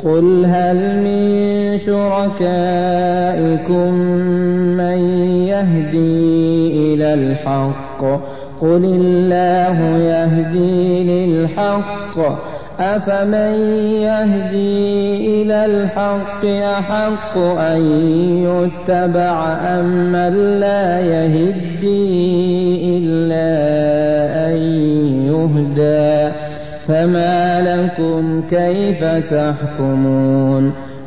قل هل من شركائكم من يهدي إلى الحق قل الله يهدي للحق أفمن يهدي إلى الحق أحق أن يتبع أم من لا يهدي إلا أن يهدى فما لكم كيف تحكمون